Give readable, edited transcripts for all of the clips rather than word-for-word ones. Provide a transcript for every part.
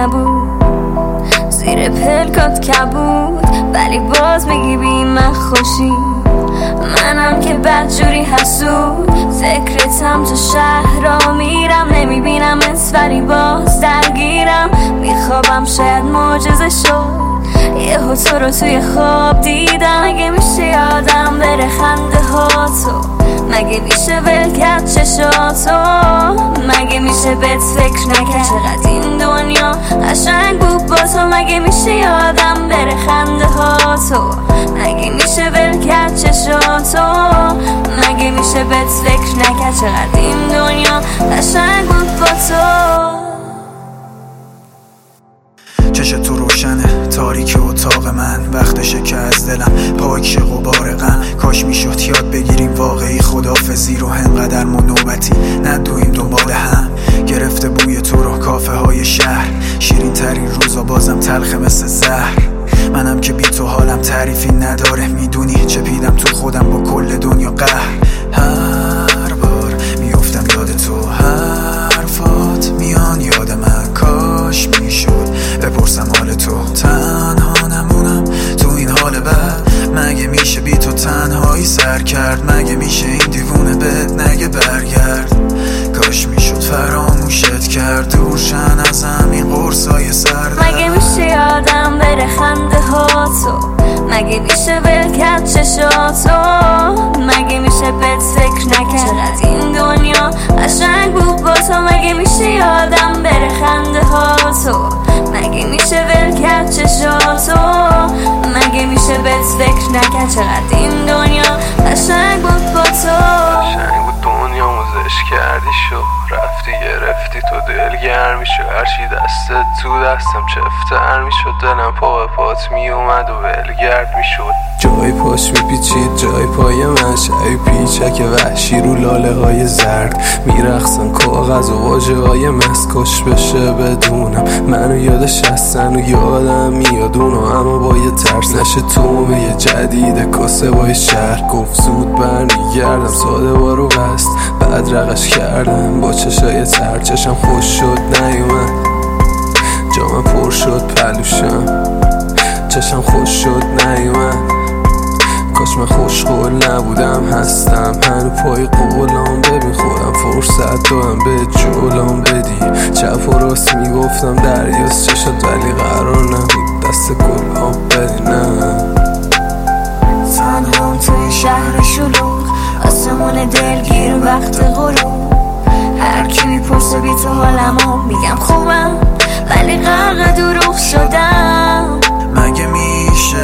نبود، زیر پلکات کبود، ولی باز میگی بی من خوشی. منم که بدجوری حسود، فکرتم تو شهر را میرم، نمیبینمت ولی باز درگیرم. میخوابم شاید معجزه شد، یهو تو رو توی خواب دیدم. مگه میشه یادم بره خنده ها تو؟ مگه میشه ول کرد چشاتو؟ مگه میشه بهت فکر نکرد چقدر این دنیا قشنگ بود با تو؟ مگه میشه یادم بره خنده ها تو؟ مگه میشه ول کرد چشاتو؟ مگه میشه بهت فکر نکرد چقدر این دنیا قشنگ بود با تو؟ چش تو روشنه، تاریک اتاق من، وقتشه که از دلم پاک غبار غم. کاش میشد یاد بگیریم واقعی خدافزی رو، انقدر ما نوبتی ندویم دنبال هم. گرفته بوی تو رو کافه های شهر، شیرین ترین روزا بازم تلخه مثل زهر. منم که بی تو حالم تعریفی نداره، میدونی چپیدم تو خودم با کل دنیا قهر. هر بار میافتم یاد تو، حرفات میان یاد من، کاش میشد بپرسم حال تو. تنها نمونم تو این حال بد، مگه میشه بی تو تنهایی سر کرد؟ مگه میشه این دیوونه بهت نگه برگرد؟ کاش میشد فراموشت کرد، دورشن از همین قرصای سرد. مگه میشه یادم بره خنده ها تو؟ مگه میشه ول کرد چشاتو؟ مگه میشه بهت فکر نکرد چقدر این دنیا قشنگ بود با تو؟ مگه میشه یادم بره خنده ها تو؟ مگه میشه ول کرد چشاتو؟ مگه میشه بهت فکر نکرد چقدر این دنیا قشنگ بود با تو؟ قشنگ بود دنیا موزش کردی شو، رفتی گرفتی تو دلگرمی شو. هرچی دستت تو دستم چفتر میشد، دلم پا به پات میومد و ولگرد میشد. جای پاش میپیچید جای پای من، شبی پیچک وحشی رو لاله های زرد میرخصن کاغذ و واجه های مسکش بشه بدونم منو یادش هستن و یادم میاد اونو، اما با یه ترس نشه تومه یه جدید کاسه بای شهر. گفت زود برمیگردم، ساده بارو بست بعد رقش کردم با چشای تر. چشم خوش شد نیومد، جامم پر شد پلوشم. چشم خوش شد نیومد، کاش من خوشقول نبودم. هستم هنو پای قولام، ببین خودم فرصت دارم به جولام بدی. چپ و راست میگفتم دریاست چشات، ولی قرار نبود دست گلام بدی. نه تنهام توی شهر شلوغ، آسمون دلگیر وقت غروب. هر کی میپرسه بی تو حالمو، میگم خوبم ولی غرق دروغ شدم. مگه میشه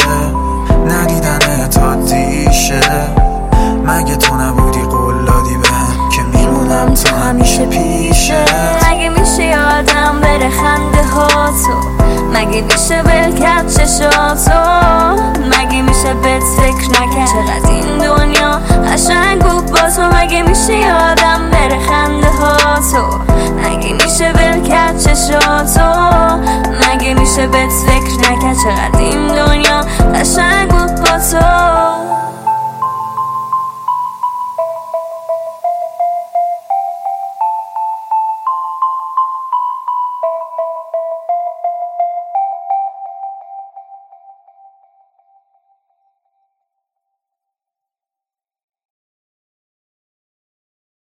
ندیدن تا دیشه؟ مگه تو نبودی قول دادی بهم که میمونم تا همیشه پیشه؟ مگه میشه یادم بره خنده ها تو؟ مگه میشه ول کرد چشاتو؟ مگه میشه بهت فکر نکرد چقدر این دنیا قشنگ بود با تو؟ مگه میشه یادم بره خنده ها تو؟ مگه میشه ول کرد چشاتو؟ مگه میشه بهت فکر نکرد چقدر این دنیا